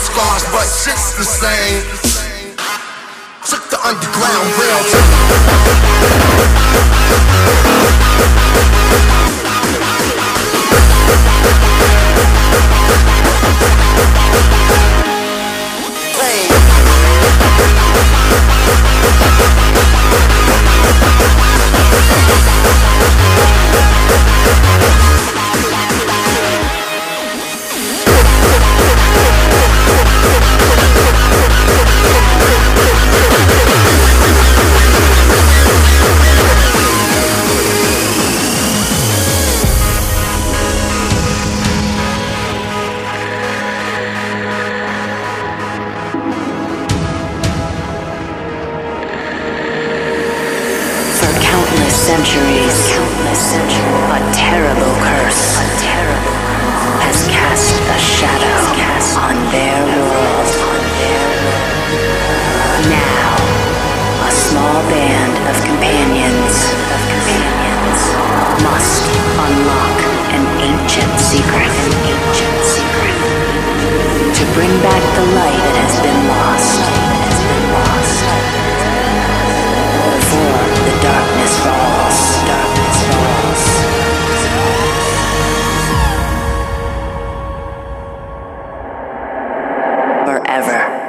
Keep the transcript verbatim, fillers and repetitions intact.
scars, but shit's the same. Took the underground rail. Centuries, countless centuries, a terrible curse, a terrible has cast a shadow on their world. Now, a small band of companions, of companions must unlock an ancient secret, an ancient secret, to bring back the light that has been lost, that has been lost. Before the darkness falls, darkness falls. Forever.